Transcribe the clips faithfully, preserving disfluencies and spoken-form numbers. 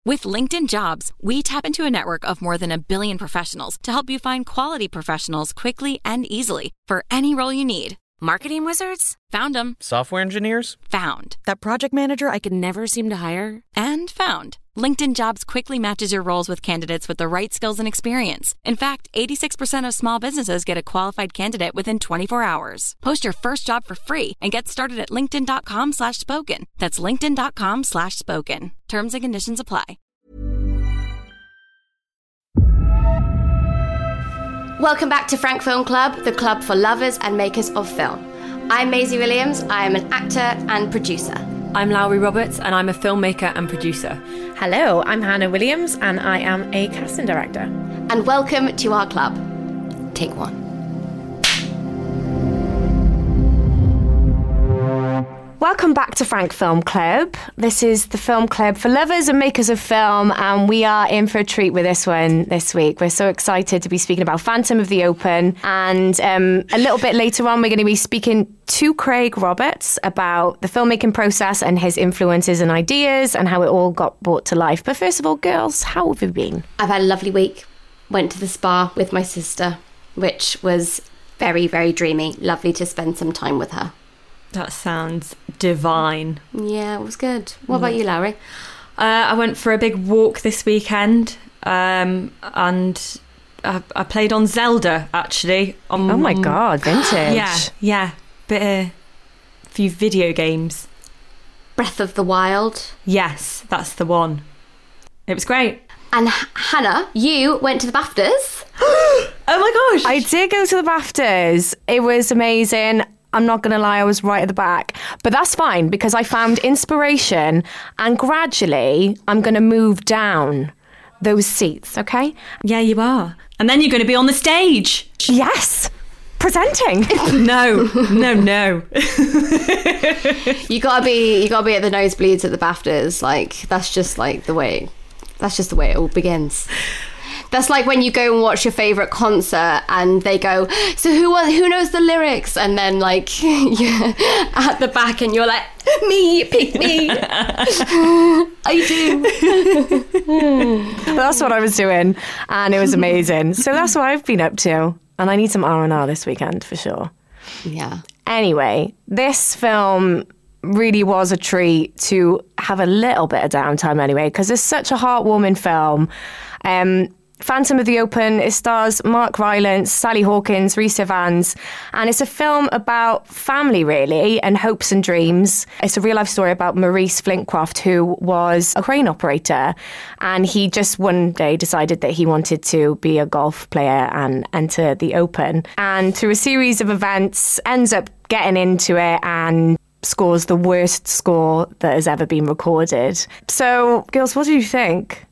With LinkedIn Jobs, we tap into a network of more than a billion professionals to help you find quality professionals quickly and easily for any role you need. Marketing wizards? Found them. Software engineers? Found. That project manager I could never seem to hire? And found. LinkedIn Jobs quickly matches your roles with candidates with the right skills and experience. In fact, eighty-six percent of small businesses get a qualified candidate within twenty-four hours. Post your first job for free and get started at linkedin.com slash spoken. That's linkedin.com slash spoken. Terms and conditions apply. Welcome back to Frank Film Club, the club for lovers and makers of film. I'm Maisie Williams. I am an actor and producer. I'm Lowry Roberts, and I'm a filmmaker and producer. Hello, I'm Hannah Williams, and I am a casting director. And welcome to our club. Take one. Welcome back to Frank Film Club. This is the film club for lovers and makers of film, and we are in for a treat with this one this week. We're so excited to be speaking about Phantom of the Open, and um, a little bit later on we're going to be speaking to Craig Roberts about the filmmaking process and his influences and ideas and how it all got brought to life. But first of all, girls, how have you been? I've had a lovely week. Went to the spa with my sister, which was very, very dreamy. Lovely to spend some time with her. That sounds divine. Yeah, it was good. What about you, Lowry? Uh, I went for a big walk this weekend, um, and I, I played on Zelda, actually. On, oh my on, God, vintage. Yeah, yeah. Bit of a few video games. Breath of the Wild. Yes, that's the one. It was great. And H- Hannah, you went to the BAFTAs. Oh my gosh. I did go to the BAFTAs. It was amazing. I'm not going to lie, I was right at the back. But that's fine, because I found inspiration, and gradually I'm going to move down those seats, okay? Yeah, you are. And then you're going to be on the stage. Yes. Presenting. no, no, no. you gotta be, you gotta be at the nosebleeds at the BAFTAs. Like, that's just like the way, that's just the way it all begins. That's like when you go and watch your favourite concert and they go, so who who knows the lyrics? And then like you're at the back and you're like, me, pick me. I do. Well, that's what I was doing, and it was amazing. So that's what I've been up to. And I need some R and R this weekend for sure. Yeah. Anyway, this film really was a treat to have a little bit of downtime anyway, because it's such a heartwarming film. Um, Phantom of the Open, it stars Mark Rylance, Sally Hawkins, Rhys Ifans, and it's a film about family, really, and hopes and dreams. It's a real-life story about Maurice Flintcroft, who was a crane operator, and he just one day decided that he wanted to be a golf player and enter the Open. And through a series of events, ends up getting into it and scores the worst score that has ever been recorded. So, girls, what do you think?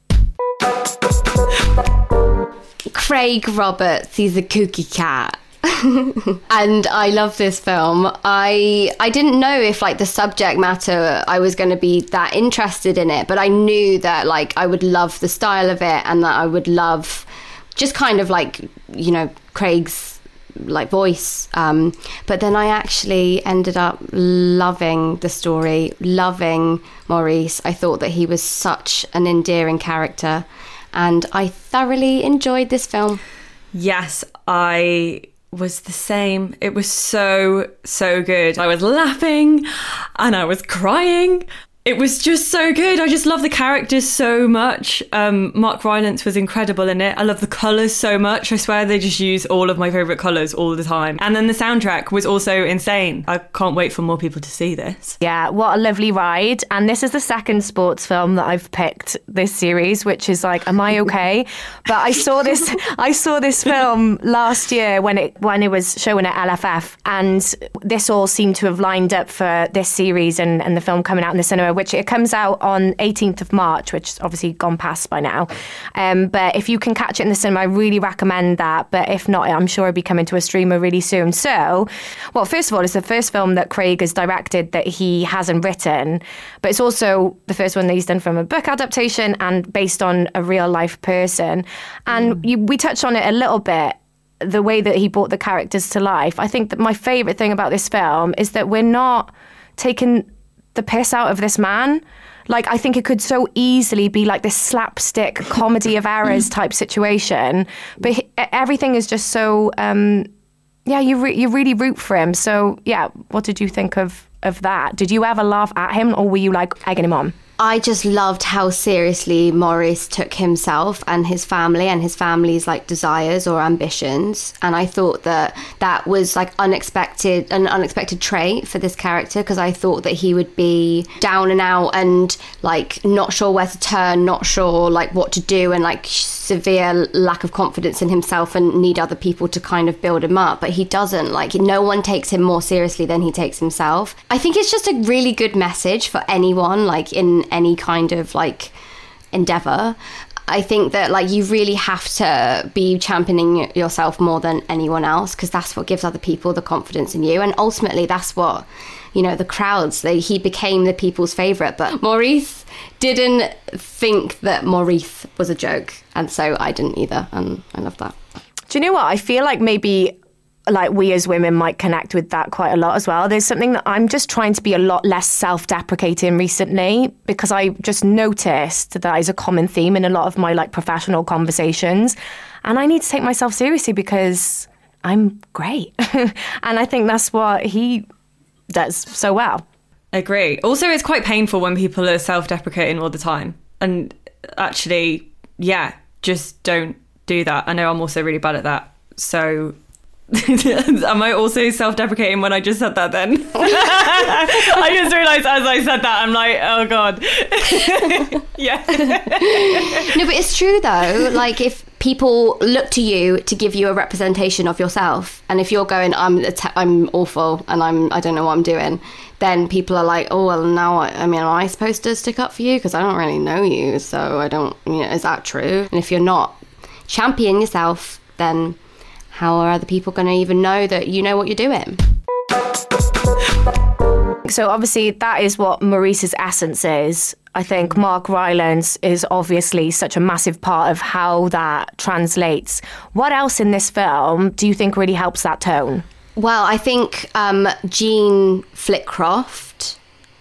Craig Roberts, he's a kooky cat. And I love this film. I I didn't know if like the subject matter I was going to be that interested in it, but I knew that like I would love the style of it, and that I would love just kind of like, you know, Craig's like voice. Um, but then I actually ended up loving the story, loving Maurice. I thought that he was such an endearing character, and I thoroughly enjoyed this film. Yes, I was the same. It was so, so good. I was laughing and I was crying. It was just so good. I just love the characters so much. Um, Mark Rylance was incredible in it. I love the colours so much. I swear they just use all of my favourite colours all the time. And then the soundtrack was also insane. I can't wait for more people to see this. Yeah, what a lovely ride. And this is the second sports film that I've picked this series, which is like, am I okay? But I saw this I saw this film last year when it when it was showing at L F F, and this all seemed to have lined up for this series and, and the film coming out in the cinema, which it comes out on eighteenth of March, which is obviously gone past by now. Um, but if you can catch it in the cinema, I really recommend that. But if not, I'm sure it'll be coming to a streamer really soon. So, well, first of all, it's the first film that Craig has directed that he hasn't written, but it's also the first one that he's done from a book adaptation and based on a real life person. And mm. you, we touched on it a little bit, the way that he brought the characters to life. I think that my favourite thing about this film is that we're not taking the piss out of this man. Like, I think it could so easily be like this slapstick comedy of errors type situation. But he, everything is just so, um, yeah, you re- you really root for him. So, yeah, what did you think of, of that? Did you ever laugh at him, or were you like egging him on? I just loved how seriously Maurice took himself and his family and his family's like desires or ambitions. And I thought that that was like unexpected, an unexpected trait for this character, because I thought that he would be down and out and like not sure where to turn, not sure like what to do, and like severe lack of confidence in himself and need other people to kind of build him up. But he doesn't. Like, no one takes him more seriously than he takes himself. I think it's just a really good message for anyone, like in any kind of like endeavor. I think that like you really have to be championing yourself more than anyone else, because that's what gives other people the confidence in you, and ultimately that's what, you know, the crowds, they, he became the people's favorite. But Maurice didn't think that Maurice was a joke, and so I didn't either, and I love that. Do you know what? I feel like maybe like we as women might connect with that quite a lot as well. There's something that I'm just trying to be a lot less self-deprecating recently, because I just noticed that is a common theme in a lot of my like professional conversations, and I need to take myself seriously because I'm great. And I think that's what he does so well. Agree. Also, it's quite painful when people are self-deprecating all the time, and actually, yeah, just don't do that. I know I'm also really bad at that, so am I also self-deprecating when I just said that then? I just realised as I said that, I'm like, oh God. Yeah. No, but it's true though. Like, if people look to you to give you a representation of yourself, and if you're going, I'm I'm awful and I'm I don't know what I'm doing, then people are like, oh, well, now I, I mean, am I supposed to stick up for you? Because I don't really know you, so I don't, you know, is that true? And if you're not championing yourself, then how are other people going to even know that you know what you're doing? So obviously that is what Maurice's essence is. I think Mark Rylance is obviously such a massive part of how that translates. What else in this film do you think really helps that tone? Well, I think um, Jean Flitcroft,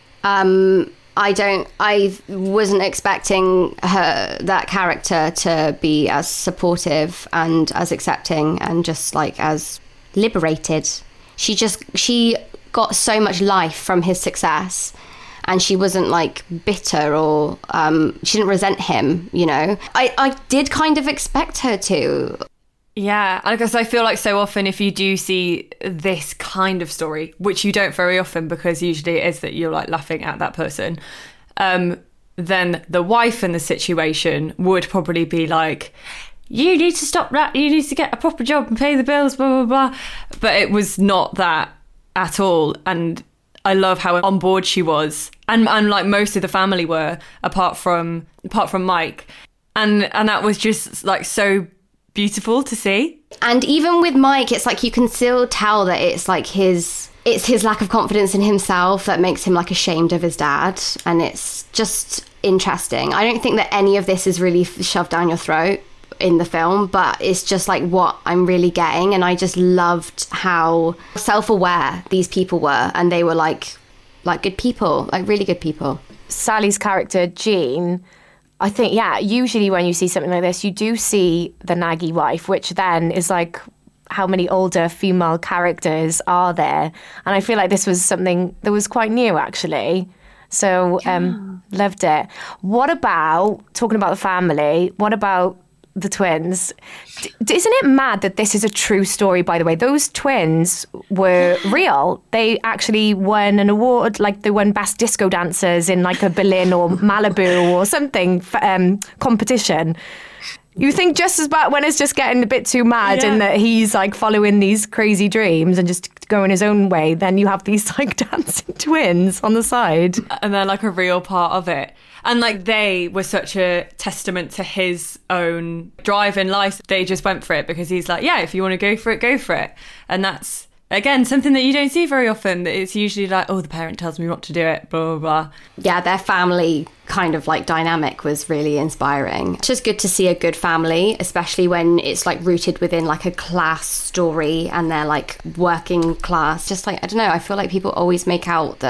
um, I don't, I wasn't expecting her, that character, to be as supportive and as accepting and just like as liberated. She just, she got so much life from his success, and she wasn't like bitter or um, she didn't resent him, you know. I, I did kind of expect her to. Yeah, I guess I feel like so often if you do see this kind of story, which you don't very often because usually it is that you're like laughing at that person, um, then the wife in the situation would probably be like, you need to stop that, you need to get a proper job and pay the bills, blah, blah, blah. But it was not that at all. And I love how on board she was. And, and like most of the family were, apart from apart from Mike. And and that was just like so beautiful to see. And even with Mike, it's like you can still tell that it's like his it's his lack of confidence in himself that makes him like ashamed of his dad, and it's just interesting. I don't think that any of this is really shoved down your throat in the film, but it's just like what I'm really getting. And I just loved how self-aware these people were, and they were like like good people, like really good people. Sally's character Jean, I think, yeah, usually when you see something like this, you do see the naggy wife, which then is like, how many older female characters are there? And I feel like this was something that was quite new, actually. So, um, yeah. Loved it. What about, talking about the family, what about the twins? D- isn't it mad that this is a true story, by the way? Those twins were real. They actually won an award, like they won Best Disco Dancers in like a Berlin or Malibu or something um, competition. You think just as bad when it's just getting a bit too mad, yeah, and that he's like following these crazy dreams and just going his own way, then you have these like dancing twins on the side. And they're like a real part of it. And like they were such a testament to his own drive in life. They just went for it because he's like, yeah, if you want to go for it, go for it. And that's, again, something that you don't see very often. It's usually like, oh, the parent tells me not to do it, blah, blah, blah. Yeah, their family kind of like dynamic was really inspiring. It's just good to see a good family, especially when it's like rooted within like a class story and they're like working class. Just like, I don't know, I feel like people always make out that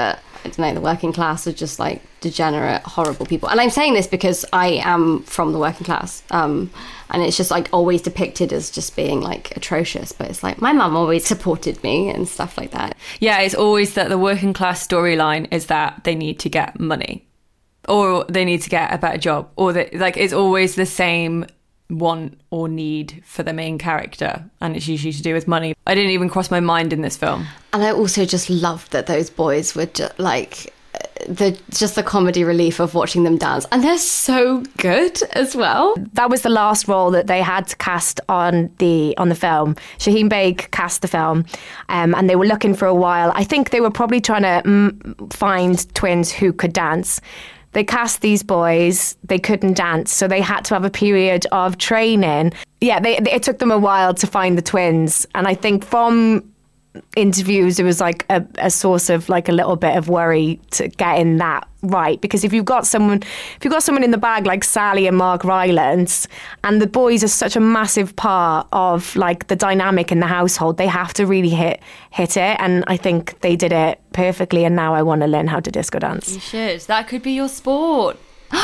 I don't know, the working class are just like degenerate, horrible people. And I'm saying this because I am from the working class. Um, and it's just like always depicted as just being like atrocious. But it's like my mum always supported me and stuff like that. Yeah, it's always that the working class storyline is that they need to get money or they need to get a better job, or that like it's always the same want or need for the main character, and it's usually to do with money. I didn't even cross my mind in this film. And I also just loved that those boys were just like the just the comedy relief of watching them dance, and they're so good as well. That was the last role that they had to cast on the on the film. Shaheen Baig cast the film, um, and they were looking for a while. I think they were probably trying to mm, find twins who could dance. They cast these boys, they couldn't dance, so they had to have a period of training. Yeah, they, they, it took them a while to find the twins. And I think from interviews, it was like a, a source of like a little bit of worry to getting that right. Because if you've got someone, if you've got someone in the bag like Sally and Mark Rylance, and the boys are such a massive part of like the dynamic in the household, they have to really hit hit it. And I think they did it perfectly. And now I want to learn how to disco dance. You should. That could be your sport.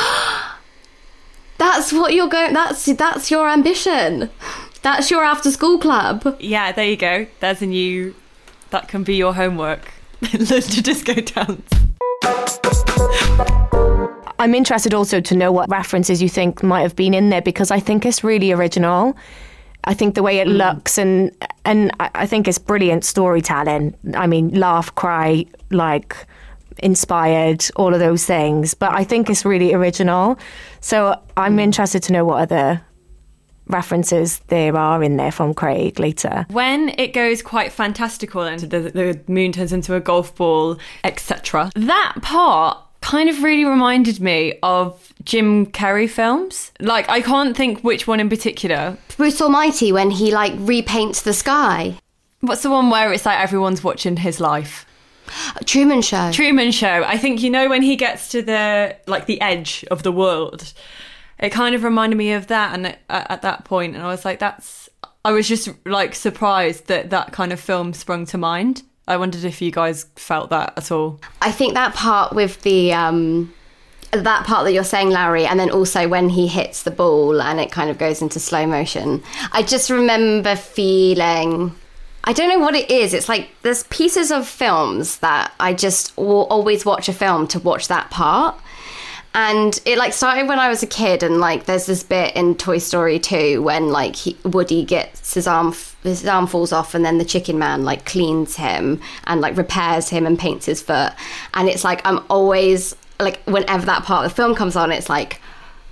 That's what you're going. That's that's your ambition. That's your after school club. Yeah, there you go. There's a new. That can be your homework. Learn to disco dance. I'm interested also to know what references you think might have been in there, because I think it's really original. I think the way it looks, and and I think it's brilliant storytelling. I mean, laugh, cry, like inspired, all of those things. But I think it's really original. So I'm interested to know what other references there are in there from Craig later. When it goes quite fantastical and the, the moon turns into a golf ball, et cetera, that part kind of really reminded me of Jim Carrey films. Like, I can't think which one in particular. Bruce Almighty, when he like repaints the sky. What's the one where it's like everyone's watching his life? Truman Show. Truman Show. I think, you know, when he gets to the like the edge of the world, it kind of reminded me of that. And at, at that point, and I was like, that's. I was just like surprised that that kind of film sprung to mind. I wondered if you guys felt that at all. I think that part with the um, that part that you're saying, Larry, and then also when he hits the ball and it kind of goes into slow motion. I just remember feeling. I don't know what it is. It's like there's pieces of films that I just will always watch a film to watch that part. And it like started when I was a kid, and like there's this bit in Toy Story two when like he, Woody gets his arm his arm falls off, and then the Chicken Man like cleans him and like repairs him and paints his foot. And it's like I'm always like whenever that part of the film comes on, it's like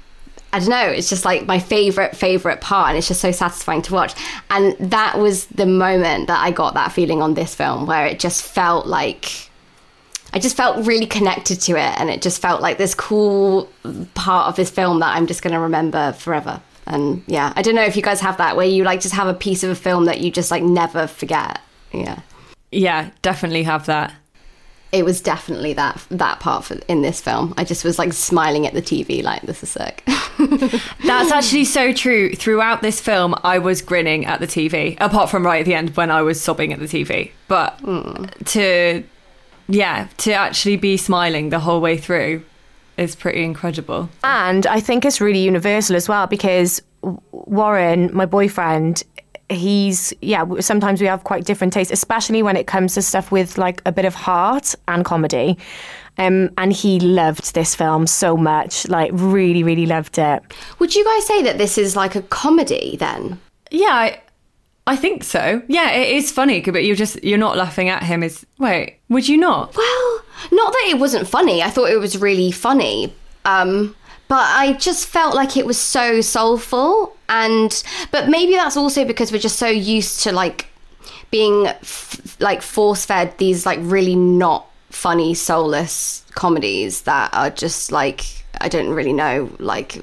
I don't know, it's just like my favorite favorite part, and it's just so satisfying to watch. And that was the moment that I got that feeling on this film, where it just felt like I just felt really connected to it, and it just felt like this cool part of this film that I'm just going to remember forever. And yeah, I don't know if you guys have that, where you like just have a piece of a film that you just like never forget. Yeah. Yeah, definitely have that. It was definitely that that part for, in this film. I just was like smiling at the T V like, this is sick. That's actually so true. Throughout this film, I was grinning at the T V, apart from right at the end when I was sobbing at the T V. But mm. to... Yeah, to actually be smiling the whole way through is pretty incredible. And I think it's really universal as well, because Warren, my boyfriend, he's, yeah, sometimes we have quite different tastes, especially when it comes to stuff with like a bit of heart and comedy. Um, and he loved this film so much, like really, really loved it. Would you guys say that this is like a comedy then? Yeah, I, I think so. Yeah, it is funny, but you're just, you're not laughing at him. Is wait, would you not? Well, not that it wasn't funny. I thought it was really funny. Um, but I just felt like it was so soulful. And, but maybe that's also because we're just so used to like being f- like force fed these like really not funny, soulless comedies that are just like, I don't really know, like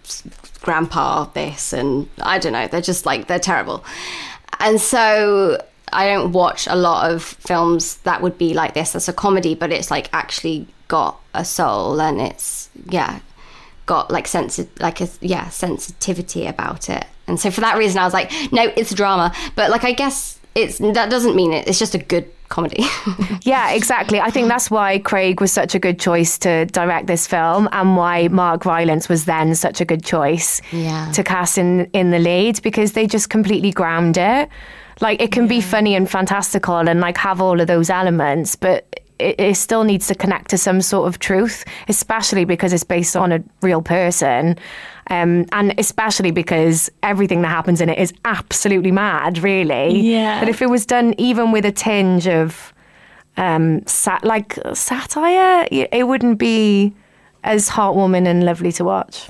Grandpa this, and I don't know, they're just like, they're terrible. And so I don't watch a lot of films that would be like this as a comedy, but it's like actually got a soul, and it's, yeah, got like sensi- like a yeah sensitivity about it. And so for that reason I was like, no, it's drama. But like I guess it's that doesn't mean it, it's just a good comedy. Yeah, exactly. I think that's why Craig was such a good choice to direct this film, and why Mark Rylance was then such a good choice Yeah. to cast in, in the lead, because they just completely ground it. Like, it can yeah. be funny and fantastical and like have all of those elements, but it, it still needs to connect to some sort of truth, especially because it's based on a real person. Um, and especially because everything that happens in it is absolutely mad, really. Yeah. But if it was done even with a tinge of um, sat- like satire, it wouldn't be as heartwarming and lovely to watch.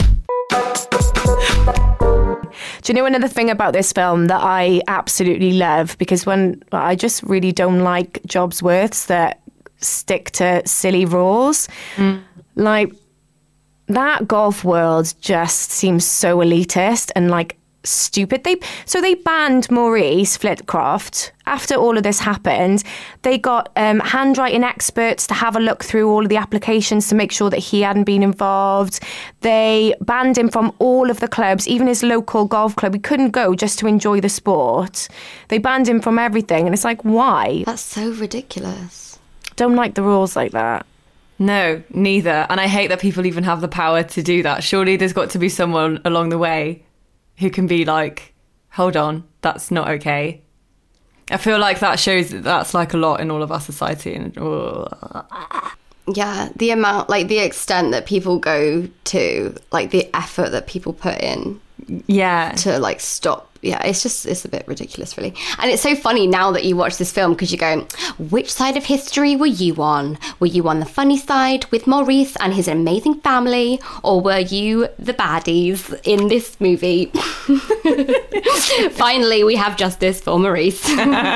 Do you know another thing about this film that I absolutely love? Because when I just really don't like Jobsworths that stick to silly rules. Mm. Like, that golf world just seems so elitist and like stupid. They so they banned Maurice Flitcroft after all of this happened. They got um, handwriting experts to have a look through all of the applications to make sure that he hadn't been involved. They banned him from all of the clubs, even his local golf club. He couldn't go just to enjoy the sport. They banned him from everything, and it's like, why? That's so ridiculous. Don't like the rules like that. No, neither. And I hate that people even have the power to do that. Surely there's got to be someone along the way who can be like, hold on, that's not okay. I feel like that shows that that's like a lot in all of our society. And oh. Yeah, the amount, like the extent that people go to, like the effort that people put in. Yeah. To like stop. Yeah, it's just, it's a bit ridiculous, really. And it's so funny now that you watch this film, because you go, which side of history were you on? Were you on the funny side with Maurice and his amazing family? Or were you the baddies in this movie? Finally, we have justice for Maurice.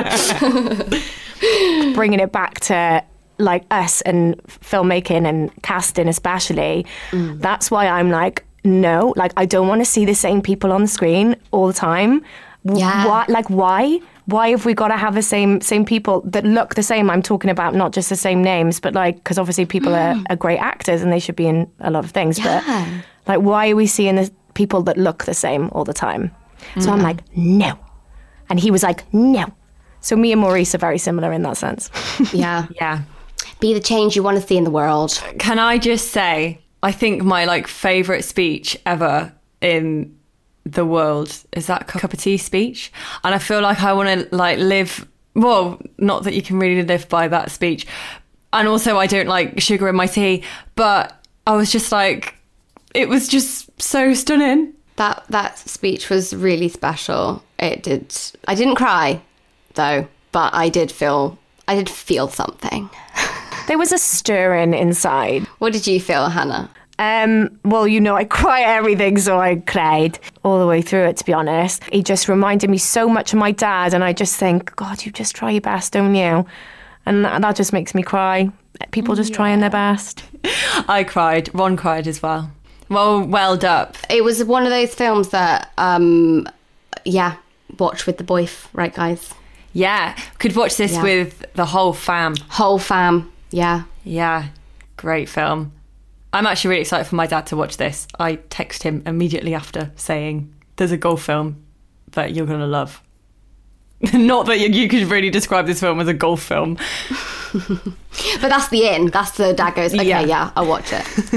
Bringing it back to like us and filmmaking and casting especially, mm. that's why I'm like, no, like I don't want to see the same people on the screen all the time. Yeah. Why, like why? Why have we got to have the same same people that look the same? I'm talking about not just the same names, but like, because obviously people mm. are, are great actors and they should be in a lot of things. Yeah. But like, why are we seeing the people that look the same all the time? So mm. I'm like, no. And he was like, no. So me and Maurice are very similar in that sense. Yeah. Yeah. Be the change you want to see in the world. Can I just say, I think my like favourite speech ever in the world is that cup of tea speech. And I feel like I want to like live, well, not that you can really live by that speech. And also I don't like sugar in my tea, but I was just like, it was just so stunning. That that speech was really special. It did. I didn't cry though, but I did feel, I did feel something. There was a stirring inside. What did you feel, Hannah? Um, well, you know, I cry at everything, so I cried all the way through it, to be honest. He just reminded me so much of my dad, and I just think, God, you just try your best, don't you? And that, that just makes me cry. People just yeah. trying their best. I cried. Ron cried as well. Well, welled up. It was one of those films that, um, yeah, watch with the boyf, right, guys? Yeah, could watch this yeah. with the whole fam. Whole fam. Yeah. Yeah. Great film. I'm actually really excited for my dad to watch this. I text him immediately after saying, there's a golf film that you're going to love. Not that you, you could really describe this film as a golf film. But that's the end. That's the dad goes, okay, yeah, yeah I'll watch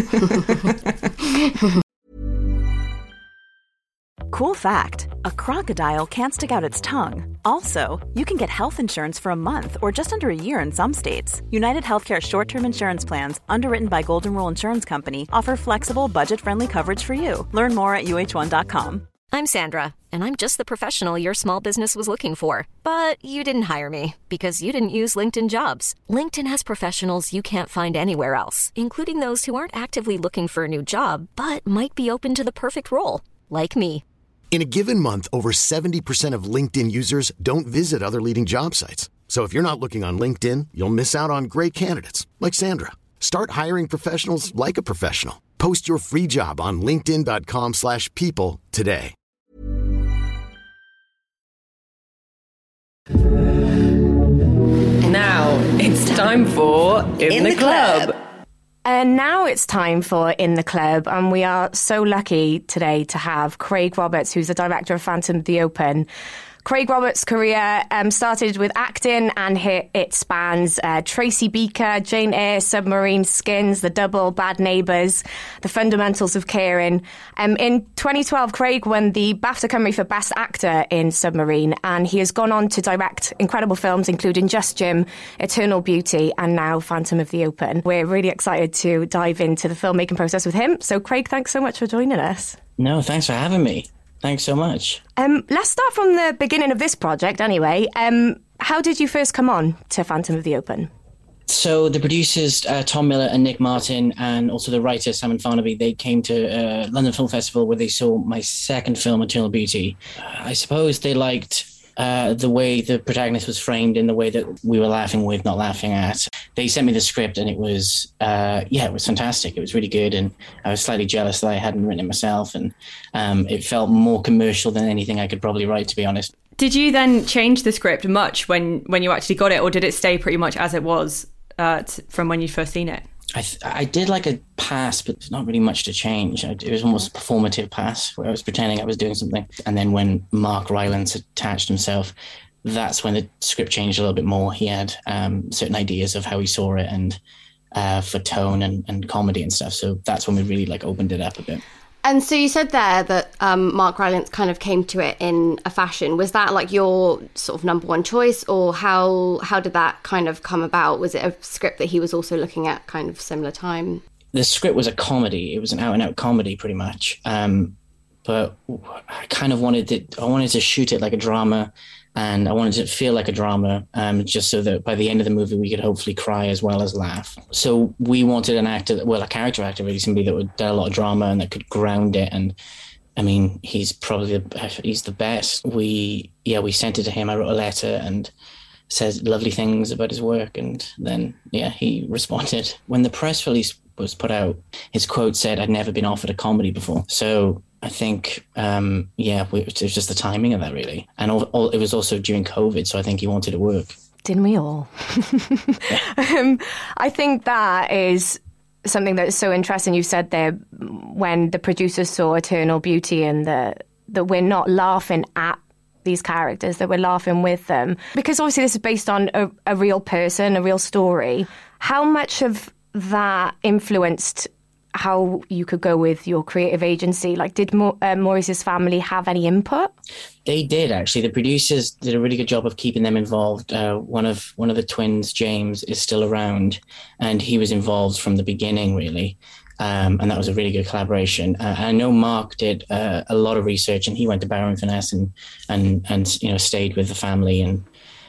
it. Cool fact, a crocodile can't stick out its tongue. Also, you can get health insurance for a month or just under a year in some states. United Healthcare short-term insurance plans, underwritten by Golden Rule Insurance Company, offer flexible, budget-friendly coverage for you. Learn more at U H one dot com. I'm Sandra, and I'm just the professional your small business was looking for. But you didn't hire me because you didn't use LinkedIn Jobs. LinkedIn has professionals you can't find anywhere else, including those who aren't actively looking for a new job, but might be open to the perfect role, like me. In a given month, over seventy percent of LinkedIn users don't visit other leading job sites. So if you're not looking on LinkedIn, you'll miss out on great candidates like Sandra. Start hiring professionals like a professional. Post your free job on linkedin dot com slash people today. Now it's time for In, In the, the Club. club. And now it's time for In the Club, and we are so lucky today to have Craig Roberts, who's the director of Phantom of the Open, Craig Roberts' career um, started with acting, and it, it spans uh, Tracy Beaker, Jane Eyre, Submarine, Skins, The Double, Bad Neighbours, The Fundamentals of Caring. Um, in twenty twelve, Craig won the BAFTA Cymru for Best Actor in Submarine, and he has gone on to direct incredible films including Just Jim, Eternal Beauty, and now Phantom of the Open. We're really excited to dive into the filmmaking process with him. So Craig, thanks so much for joining us. No, thanks for having me. Thanks so much. Um, let's start from the beginning of this project anyway. Um, how did you first come on to Phantom of the Open? So the producers, uh, Tom Miller and Nick Martin, and also the writer, Simon Farnaby, they came to uh, London Film Festival where they saw my second film, Eternal Beauty. Uh, I suppose they liked uh, the way the protagonist was framed in the way that we were laughing with, not laughing at. They sent me the script and it was, uh, yeah, it was fantastic. It was really good. And I was slightly jealous that I hadn't written it myself. And um, it felt more commercial than anything I could probably write, to be honest. Did you then change the script much when, when you actually got it, or did it stay pretty much as it was uh, t- from when you'd first seen it? I th- I did like a pass, but not really much to change. I, it was almost a performative pass where I was pretending I was doing something. And then when Mark Rylance attached himself, that's when the script changed a little bit more. He had um, certain ideas of how he saw it and uh, for tone and, and comedy and stuff. So that's when we really like opened it up a bit. And so you said there that um, Mark Rylance kind of came to it in a fashion. Was that like your sort of number one choice, or how how did that kind of come about? Was it a script that he was also looking at kind of similar time? The script was a comedy. It was an out and out comedy pretty much. Um, but I kind of wanted it, I wanted to shoot it like a drama, and I wanted it to feel like a drama, um, just so that by the end of the movie we could hopefully cry as well as laugh. So we wanted an actor, that, well, a character actor really, somebody that would do a lot of drama and that could ground it. And I mean, he's probably the, he's the best. We, yeah, we sent it to him. I wrote a letter and said lovely things about his work, and then yeah, he responded. When the press release was put out, his quote said, "I'd never been offered a comedy before." So I think, um, yeah, we, it was just the timing of that, really. And all, all, it was also during COVID, so I think he wanted to work. Didn't we all? um, I think that is something that's so interesting. You said there, when the producers saw Eternal Beauty, and the, that we're not laughing at these characters, that we're laughing with them. Because obviously this is based on a, a real person, a real story. How much of that influenced how you could go with your creative agency? Like, did Mo- uh, Maurice's family have any input? They did, actually. The producers did a really good job of keeping them involved. Uh, one of one of the twins, James, is still around, and he was involved from the beginning, really. Um, and that was a really good collaboration. Uh, I know Mark did uh, a lot of research, and he went to Barrow-in-Furness and and and you know stayed with the family and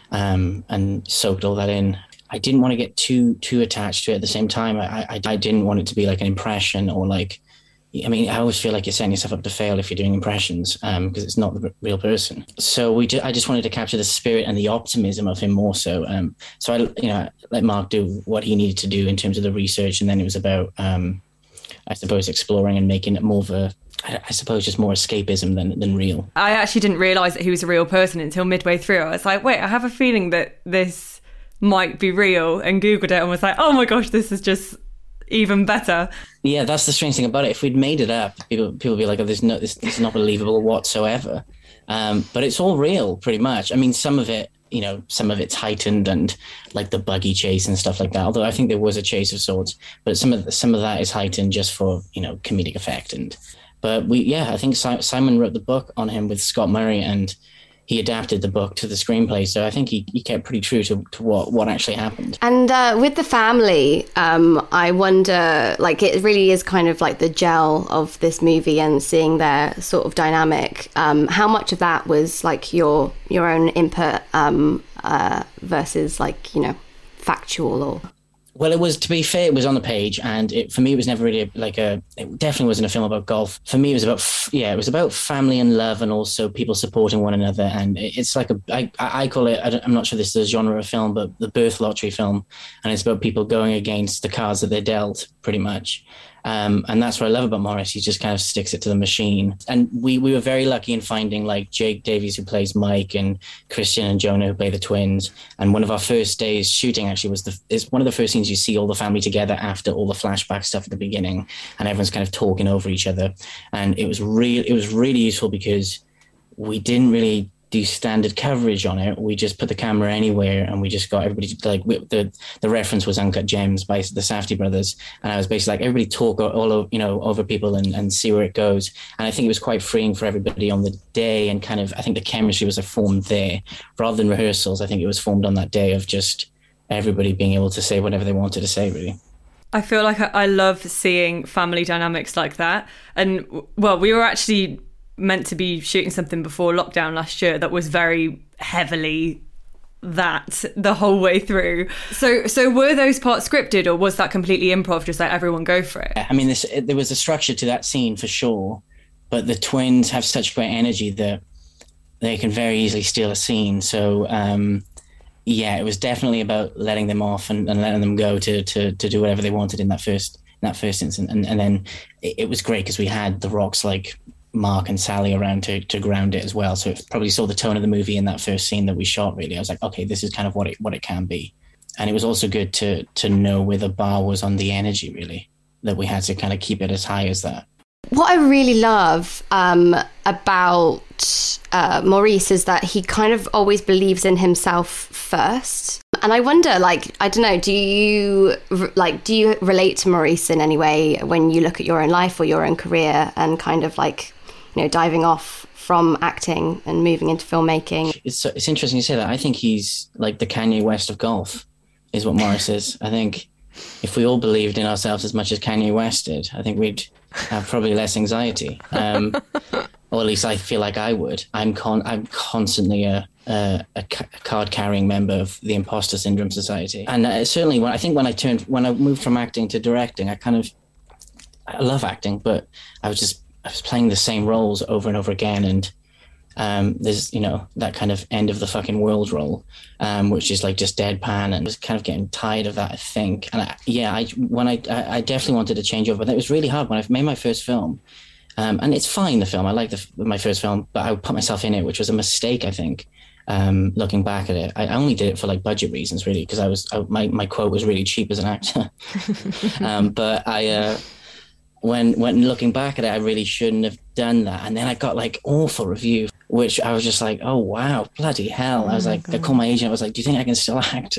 um, and soaked all that in. I didn't want to get too too attached to it at the same time. I, I, I didn't want it to be like an impression, or like, I mean, I always feel like you're setting yourself up to fail if you're doing impressions, um, because it's not the real person. So we, ju- I just wanted to capture the spirit and the optimism of him more so. Um, so I, you know, let Mark do what he needed to do in terms of the research, and then it was about, um, I suppose, exploring and making it more of a, I suppose, just more escapism than than real. I actually didn't realise that he was a real person until midway through. I was like, wait, I have a feeling that this might be real, and Googled it and was like, oh my gosh, this is just even better. Yeah, that's the strange thing about it. If we'd made it up, people people would be like, oh, this, no, this, this is not believable whatsoever. Um, but it's all real, pretty much. I mean, some of it, you know, some of it's heightened, and like the buggy chase and stuff like that. Although I think there was a chase of sorts, but some of the, some of that is heightened just for, you know, comedic effect. And but we, yeah, I think si- Simon wrote the book on him with Scott Murray, and he adapted the book to the screenplay. So I think he, he kept pretty true to, to what, what actually happened. And uh, with the family, um, I wonder, like, it really is kind of like the gel of this movie and seeing their sort of dynamic. Um, how much of that was like your your own input um, uh, versus like, you know, factual or... Well, it was, to be fair, it was on the page, and it, for me, it was never really like a, it definitely wasn't a film about golf. For me, it was about, yeah, it was about family and love, and also people supporting one another. And it's like a, I, I call it, I I'm not sure this is a genre of film, but the birth lottery film. And it's about people going against the cards that they're dealt, pretty much. Um, and that's what I love about Maurice. He just kind of sticks it to the machine. And we, we were very lucky in finding like Jake Davies, who plays Mike, and Christian and Jonah, who play the twins. And one of our first days shooting actually was the, is one of the first scenes you see all the family together after all the flashback stuff at the beginning, and everyone's kind of talking over each other. And it was real, it was really useful because we didn't really do standard coverage on it. We just put the camera anywhere, and we just got everybody to, like we, the the reference was Uncut Gems by the Safdie brothers, and I was basically like, everybody talk all over, you know, over people and, and see where it goes. And I think it was quite freeing for everybody on the day, and kind of I think the chemistry was formed there rather than rehearsals. I think it was formed on that day of just everybody being able to say whatever they wanted to say, really. I feel like I, I love seeing family dynamics like that. And well, we were actually meant to be shooting something before lockdown last year that was very heavily that the whole way through. So so were those parts scripted, or was that completely improv, just like everyone go for it? I mean, this, there was a structure to that scene for sure, but the twins have such great energy that they can very easily steal a scene. So um, yeah, it was definitely about letting them off and, and letting them go to, to to do whatever they wanted in that first in that first instance. And, and then it, it was great because we had the Rock's like Mark and Sally around to, to ground it as well. So it probably saw the tone of the movie in that first scene that we shot, really. I was like, okay, this is kind of what it what it can be. And it was also good to to know where the bar was on the energy, really, that we had to kind of keep it as high as that. What I really love um, about uh, Maurice is that he kind of always believes in himself first. And I wonder, like, I don't know, do you like do you relate to Maurice in any way when you look at your own life or your own career and kind of like, you know, diving off from acting and moving into filmmaking? It's it's interesting you say that. I think he's like the Kanye West of golf, is what Maurice is. I think if we all believed in ourselves as much as Kanye West did, I think we'd have probably less anxiety. Um, or at least I feel like I would. I'm con- I'm constantly a, a, a card-carrying member of the Imposter Syndrome Society. And uh, certainly when I think when I turned, when I moved from acting to directing, I kind of, I love acting, but I was just, I was playing the same roles over and over again. And um, there's, you know, that kind of end of the fucking world role, um, which is like just deadpan, and just kind of getting tired of that, I think. And I, yeah, I, when I, I, I definitely wanted to change over, but it was really hard when I made my first film. Um, and it's fine, the film. I like the, my first film, but I put myself in it, which was a mistake, I think. Um, looking back at it, I only did it for like budget reasons, really, because I was I, my my quote was really cheap as an actor. um, but I, uh, when when looking back at it, I really shouldn't have done that. And then I got like awful reviews, which I was just like, oh wow, bloody hell! I was like, I called my agent. I was like, do you think I can still act?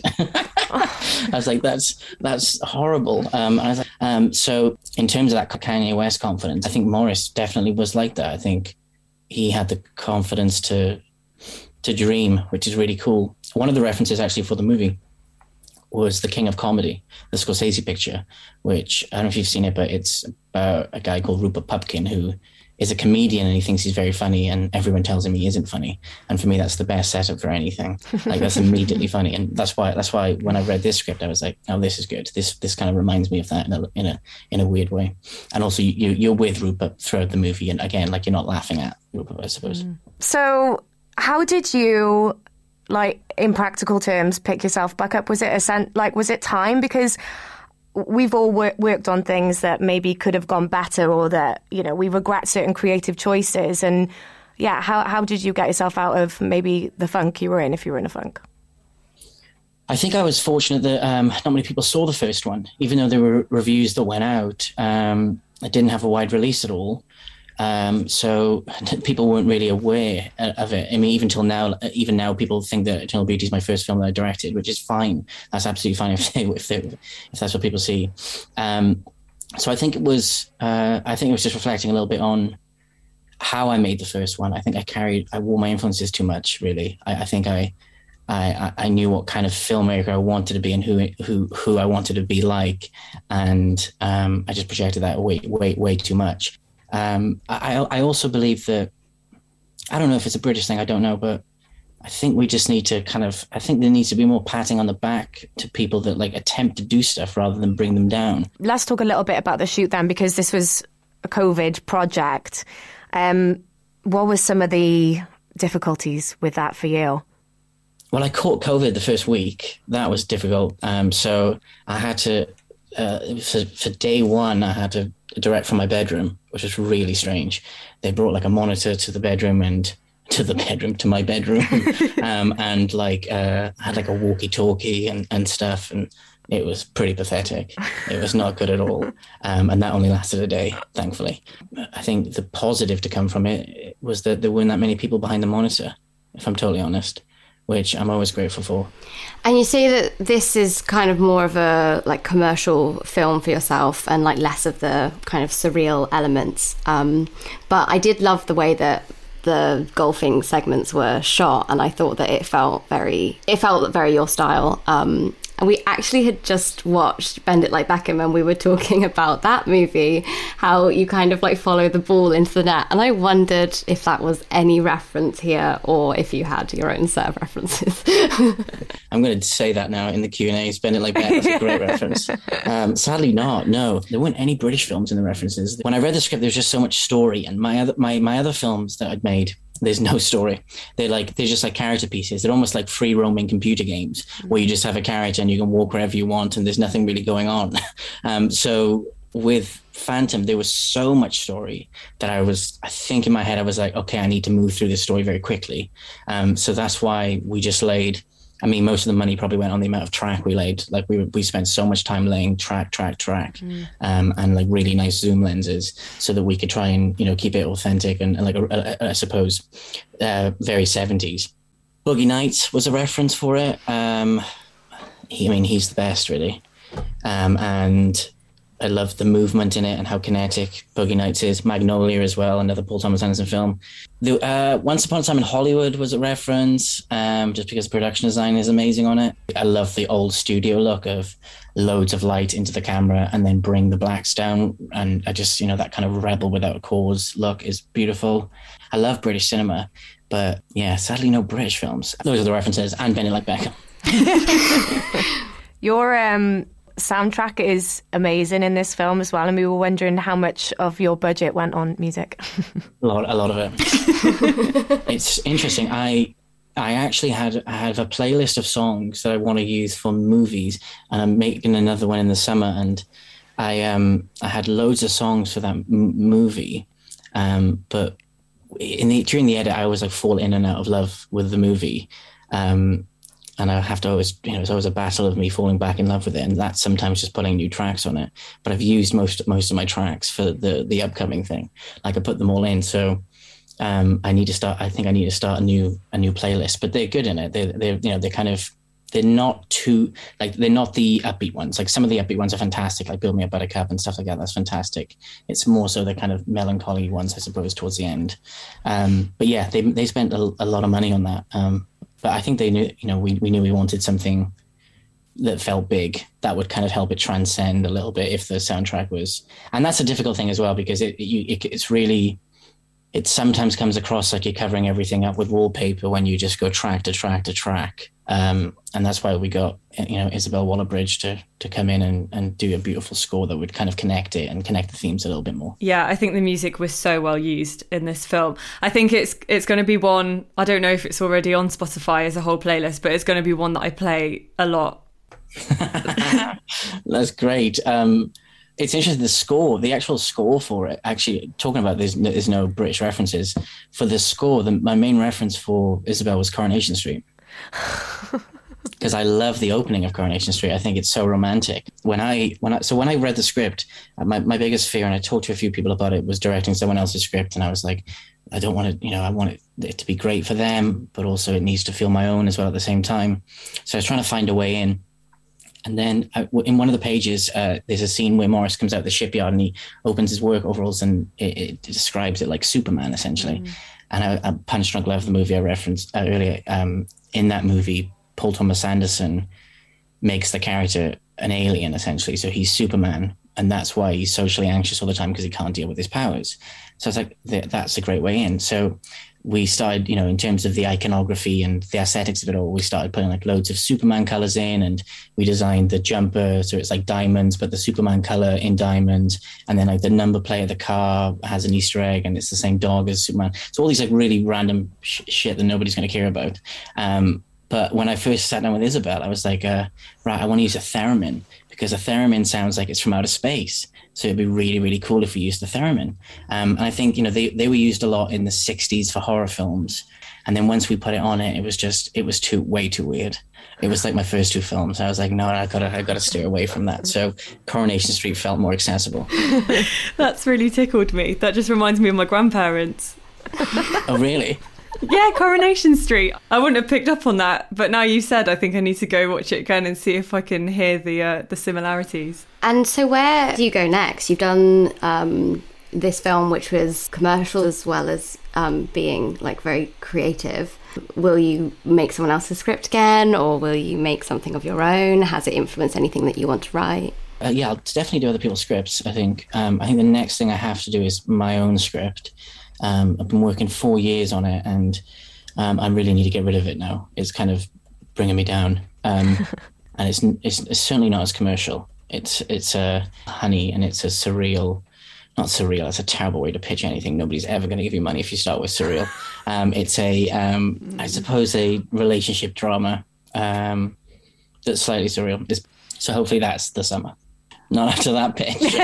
I was like, that's that's horrible. Um, I was like, um, so in terms of that Kanye West confidence, I think Maurice definitely was like that. I think he had the confidence to to dream, which is really cool. One of the references actually for the movie was The King of Comedy, the Scorsese picture, which I don't know if you've seen it, but it's about a guy called Rupert Pupkin who is a comedian and he thinks he's very funny and everyone tells him he isn't funny. And for me, that's the best setup for anything. Like that's immediately funny. And that's why that's why when I read this script, I was like, oh, this is good. This this kind of reminds me of that in a in a in a weird way. And also you you're with Rupert throughout the movie. And again, like you're not laughing at Rupert, I suppose. So how did you, like, in practical terms, pick yourself back up? Was it a sen- like was it time? Because we've all wor- worked on things that maybe could have gone better, or that, you know, we regret certain creative choices. And yeah, how how did you get yourself out of maybe the funk you were in, if you were in a funk? I think I was fortunate that um, not many people saw the first one, even though there were reviews that went out. Um, it didn't have a wide release at all. Um, so people weren't really aware of it. I mean, even till now, even now, people think that Eternal Beauty is my first film that I directed, which is fine. That's absolutely fine if they, if, they, if that's what people see. Um, so I think it was, uh, I think it was just reflecting a little bit on how I made the first one. I think I carried, I wore my influences too much, really. I, I think I, I, I knew what kind of filmmaker I wanted to be and who, who, who I wanted to be like, and um, I just projected that way, way, way too much. Um, I, I also believe that, I don't know if it's a British thing, I don't know, but I think we just need to kind of, I think there needs to be more patting on the back to people that like attempt to do stuff rather than bring them down. Let's talk a little bit about the shoot then, because this was a COVID project. Um, what were some of the difficulties with that for you? Well, I caught COVID the first week. That was difficult. Um, so I had to, uh, for, for day one, I had to direct from my bedroom, which was really strange. They brought like a monitor to the bedroom and to the bedroom, to my bedroom, um, and like uh, had like a walkie-talkie and, and stuff. And it was pretty pathetic. It was not good at all. Um, and that only lasted a day, thankfully. I think the positive to come from it was that there weren't that many people behind the monitor. if I'm totally honest, which I'm always grateful for. And you say that this is kind of more of a like commercial film for yourself and like less of the kind of surreal elements. Um, but I did love the way that the golfing segments were shot, and I thought that it felt very, it felt very your style. Um, and we actually had just watched Bend It Like Beckham, and we were talking about that movie, how you kind of like follow the ball into the net. And I wondered if that was any reference here, or if you had your own set of references. I'm going to say that now in the Q and A's. Bend It Like Beckham, that's a great reference. Um, sadly not, no. There weren't any British films in the references. When I read the script, there was just so much story. And my other, my, my other films that I'd made, there's no story. They're like, they're just like character pieces. They're almost like free roaming computer games where you just have a character and you can walk wherever you want and there's nothing really going on. Um, so with Phantom, there was so much story that I was, I think in my head, I was like, okay, I need to move through this story very quickly. Um, so that's why we just laid, I mean, most of the money probably went on the amount of track we laid. Like we we spent so much time laying track, track, track, mm. um, and like really nice zoom lenses so that we could try and, you know, keep it authentic and, and like, a, a, I suppose, uh, very seventies. Boogie Nights was a reference for it. Um, he, I mean, he's the best, really. Um, and I love the movement in it and how kinetic Boogie Nights is. Magnolia as well, another Paul Thomas Anderson film. The, uh, Once Upon a Time in Hollywood was a reference, um, just because the production design is amazing on it. I love the old studio look of loads of light into the camera and then bring the blacks down. And I just, you know, that kind of rebel without a cause look is beautiful. I love British cinema, but yeah, sadly no British films. Those are the references, and Bend It Like Beckham. Your um, soundtrack is amazing in this film as well, and we were wondering how much of your budget went on music. a lot, a lot of it. It's interesting. I, I actually had I have a playlist of songs that I want to use for movies, and I'm making another one in the summer. And I um I had loads of songs for that m- movie, um, but in the during the edit, I always like fall in and out of love with the movie. Um, And I have to always, you know, it's always a battle of me falling back in love with it. And that's sometimes just putting new tracks on it. But I've used most most of my tracks for the the upcoming thing. Like I put them all in. So um, I need to start, I think I need to start a new a new playlist. But they're good in it. They're, they're you know, they're kind of, they're not too, like they're not the upbeat ones. Like some of the upbeat ones are fantastic, like Build Me a Buttercup and stuff like that. That's fantastic. It's more so the kind of melancholy ones, I suppose, towards the end. Um, but yeah, they they spent a, a lot of money on that. Um, But I think they knew, you know, we, we knew we wanted something that felt big that would kind of help it transcend a little bit if the soundtrack was. And that's a difficult thing as well, because it, you, it it's really, it sometimes comes across like you're covering everything up with wallpaper when you just go track to track to track. Um, and that's why we got, you know, Isabel Waller-Bridge to to come in and, and do a beautiful score that would kind of connect it and connect the themes a little bit more. Yeah, I think the music was so well used in this film. I think it's it's going to be one, I don't know if it's already on Spotify as a whole playlist, but it's going to be one that I play a lot. That's great. Um, it's interesting, the score, the actual score for it, actually, talking about there's, there's no British references. For the score, the, my main reference for Isabel was Coronation Street. Because I love the opening of Coronation Street. I think it's so romantic. When I when I so when I read the script, my, my biggest fear, and I talked to a few people about it, was directing someone else's script, and I was like, I don't want to, you know, I want it, it to be great for them, but also it needs to feel my own as well at the same time. So I was trying to find a way in. And then I, in one of the pages, uh, there's a scene where Morris comes out of the shipyard and he opens his work overalls, and it, it describes it like Superman, essentially. Mm. And I, I Punch Drunk Love, the movie I referenced uh, earlier, um, in that movie, Paul Thomas Anderson makes the character an alien, essentially. So he's Superman, and that's why he's socially anxious all the time, because he can't deal with his powers. So it's like, that's a great way in. So we started, you know, in terms of the iconography and the aesthetics of it all, we started putting like loads of Superman colors in, and we designed the jumper so it's like diamonds, but the Superman color in diamonds. And then like the number plate of the car has an Easter egg, and it's the same dog as Superman. So all these like really random sh- shit that nobody's going to care about. Um, But when I first sat down with Isabel, I was like, uh, right, I want to use a theremin, because a theremin sounds like it's from outer space. So it'd be really, really cool if we used the theremin. Um, and I think, you know, they, they were used a lot in the sixties for horror films. And then once we put it on it, it was just, it was too, way too weird. It was like my first two films. I was like, no, I gotta, I gotta steer away from that. So Coronation Street felt more accessible. That's really tickled me. That just reminds me of my grandparents. Oh, really? Yeah, Coronation Street. I wouldn't have picked up on that, but now you said, I think I need to go watch it again and see if I can hear the uh, the similarities. And so where do you go next? You've done um, this film, which was commercial as well as um, being like very creative. Will you make someone else's script again, or will you make something of your own? Has it influenced anything that you want to write? Uh, yeah, I'll definitely do other people's scripts, I think. Um, I think the next thing I have to do is my own script. Um, I've been working four years on it, and um, I really need to get rid of it now. It's kind of bringing me down. Um, and it's, it's it's certainly not as commercial. It's, it's a honey, and it's a surreal... Not surreal, that's a terrible way to pitch anything. Nobody's ever going to give you money if you start with surreal. Um, it's a, um, I suppose, a relationship drama um, that's slightly surreal. It's, so hopefully that's the summer. Not after that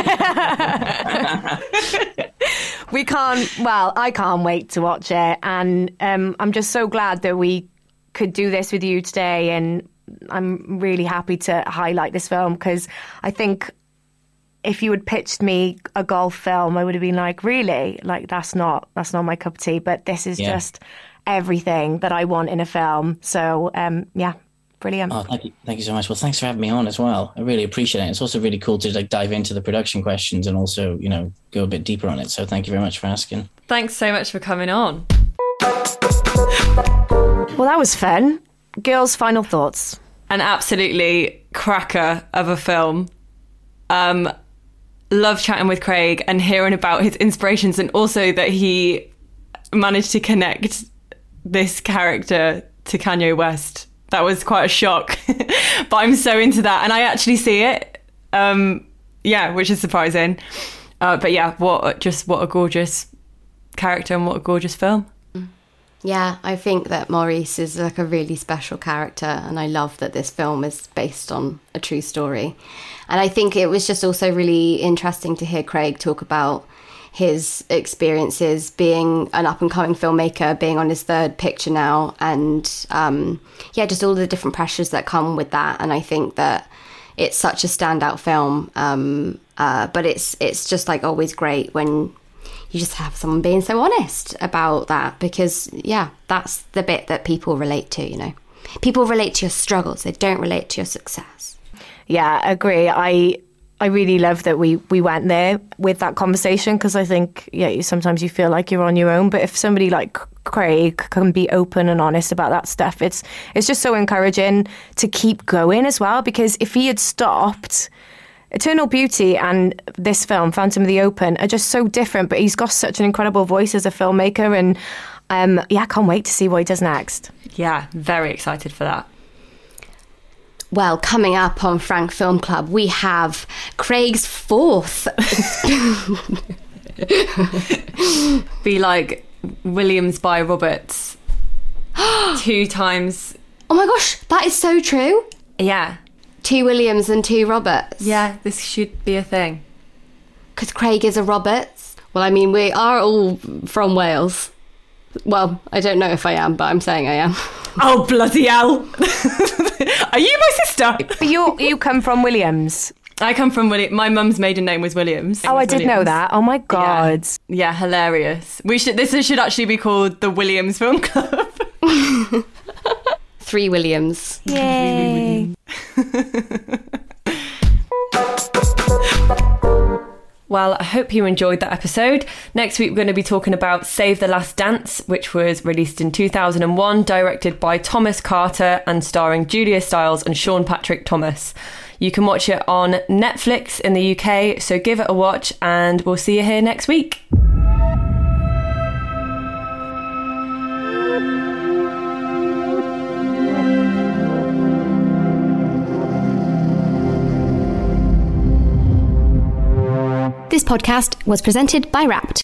pitch. We can't, well, I can't wait to watch it. And um, I'm just so glad that we could do this with you today. And I'm really happy to highlight this film because I think if you had pitched me a golf film, I would have been like, really? Like, that's not that's not my cup of tea. But this is yeah. just everything that I want in a film. So, um, yeah, brilliant. Oh, thank you. Thank you so much. Well, thanks for having me on as well. I really appreciate it. It's also really cool to like dive into the production questions and also, you know, go a bit deeper on it. So thank you very much for asking. Thanks so much for coming on. Well, that was fun. Girls, final thoughts. An absolutely cracker of a film. Um... Love chatting with Craig and hearing about his inspirations, and also that he managed to connect this character to Kanye West. That was quite a shock, but I'm so into that, and I actually see it. Um, yeah, which is surprising. Uh, but yeah, what just what a gorgeous character and what a gorgeous film. Yeah, I think that Maurice is like a really special character, and I love that this film is based on a true story. And I think it was just also really interesting to hear Craig talk about his experiences being an up-and-coming filmmaker, being on his third picture now, and um, yeah, just all the different pressures that come with that. And I think that it's such a standout film, um, uh, but it's it's just like always great when you just have someone being so honest about that, because yeah, that's the bit that people relate to, you know. People relate to your struggles, they don't relate to your success. Yeah, I agree. I I really love that we we went there with that conversation, because I think, yeah, you, sometimes you feel like you're on your own, but if somebody like Craig can be open and honest about that stuff, it's it's just so encouraging to keep going as well, because if he had stopped, Eternal Beauty and this film, Phantom of the Open, are just so different, but he's got such an incredible voice as a filmmaker, and um, yeah, I can't wait to see what he does next. Yeah, very excited for that. Well, coming up on Frank Film Club, we have Craig's fourth. Be like Williams by Roberts. Two times. Oh my gosh, that is so true. Yeah. Two Williams and two Roberts. Yeah, this should be a thing. Because Craig is a Roberts. Well, I mean, we are all from Wales. Well, I don't know if I am, but I'm saying I am. Oh, bloody hell. Are you my sister? But you you come from Williams. I come from Williams. My mum's maiden name was Williams. Oh, I did know that. Oh my God. Yeah, yeah, hilarious. We should. This should actually be called the Williams Film Club. Three Williams. Yay. Well, I hope you enjoyed that episode. Next week, we're going to be talking about Save the Last Dance, which was released in two thousand one, directed by Thomas Carter and starring Julia Stiles and Sean Patrick Thomas. You can watch it on Netflix in the U K, so give it a watch, and we'll see you here next week. This podcast was presented by Wrapped.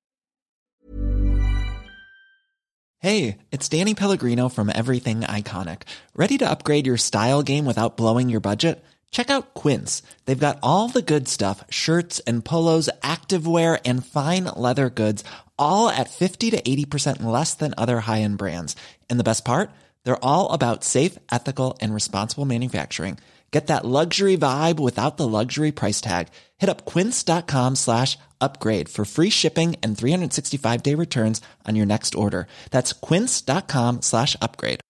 Hey, it's Danny Pellegrino from Everything Iconic. Ready to upgrade your style game without blowing your budget? Check out Quince. They've got all the good stuff, shirts and polos, activewear, and fine leather goods, all at fifty to eighty percent less than other high-end brands. And the best part? They're all about safe, ethical, and responsible manufacturing. Get that luxury vibe without the luxury price tag. Hit up quince.com slash upgrade for free shipping and three sixty-five day returns on your next order. That's quince.com slash upgrade.